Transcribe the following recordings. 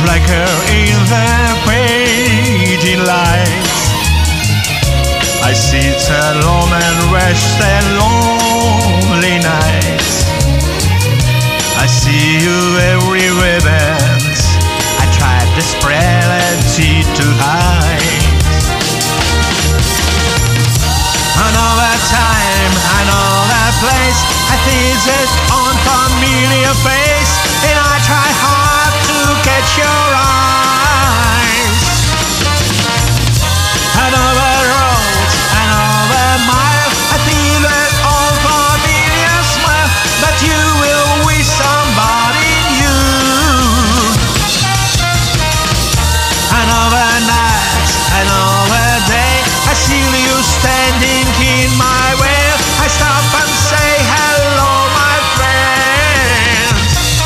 flicker in the fading lights. I sit alone and watch the lonely nights. I see you everywhere, but I tried desperately to hide. Another time, another place, I visit unfamiliar face, and I try hard to catch your eyes. Another road, another mile, I feel an unfamiliar smile, but you will wish somebody new. Another night, another day, I see you standing in my way. I stop and say hello, my friend.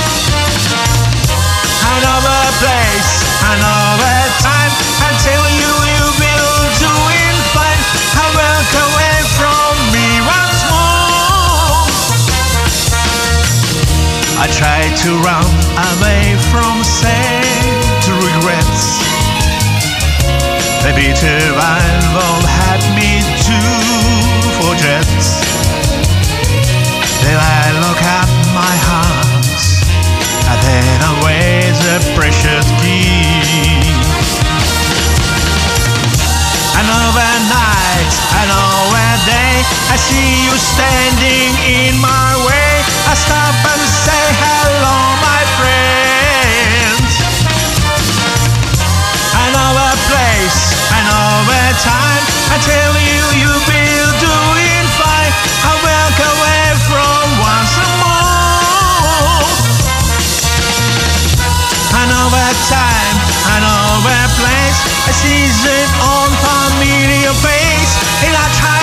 Another place, another time, until you will doing fine. I walk away from me once more. I try to run away from sad regrets. The bitter won't help me to forget. Then I look at my hands, and then away the precious gift. Another night, another day, I see you standing in my way. I stop and say hello, my friend. Another place, another time, I tell you will be doing fine. I walk away from once more. Another time, another place, I see an unfamiliar face, and I try